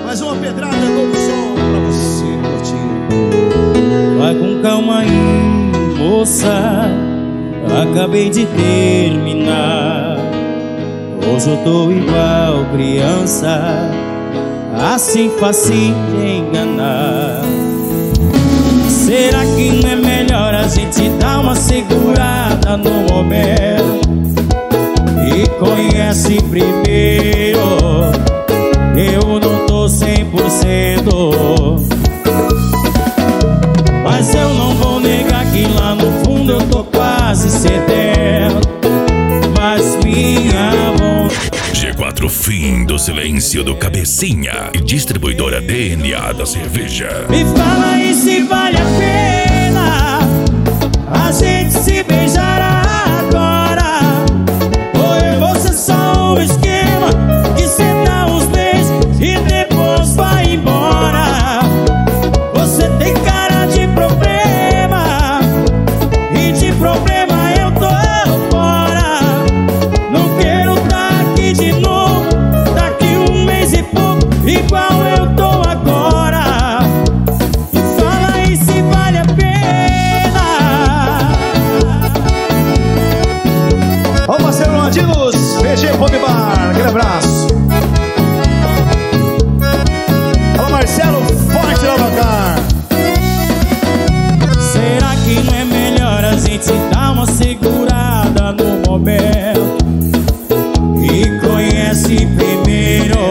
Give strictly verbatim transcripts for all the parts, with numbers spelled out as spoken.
Mais uma pedrada, novo som pra você curtir. Vai com calma aí, moça, acabei de terminar. Hoje eu tô igual criança, assim facinho de enganar. Será que não é melhor a gente dar uma segurada no momento e conhece primeiro? Eu não tô cem por cento, mas eu não vou negar que lá no fundo eu tô quase cedendo. Mas minha vontade G quatro, fim do silêncio do Cabecinha e distribuidora D N A da cerveja. me fala aí se vale a pena a gente se beijar agora, ou eu vou ser só um esquema que cê dá uns beijos e depois vai embora. Você tem cara de problema e de problema eu tô fora. Não quero tá aqui de novo daqui um mês e pouco, igual eu tô agora. Me fala aí se vale a pena. Ó o parceiro Landinos, V G Pop Bar, aquele abraço. Alô Marcelo, forte lá no cá. Será que não é melhor a gente dar uma segurada no momento e conhece primeiro?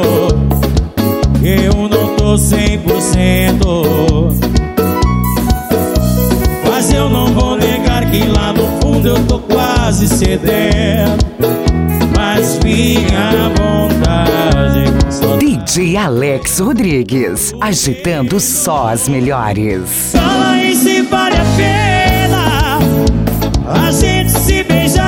Eu não tô cem por cento, mas eu não vou negar que lá no fundo eu tô quase cedendo. Mas minha vontade só D J Alex Rodrigues, agitando só as melhores. fala aí se vale a pena a gente se beijar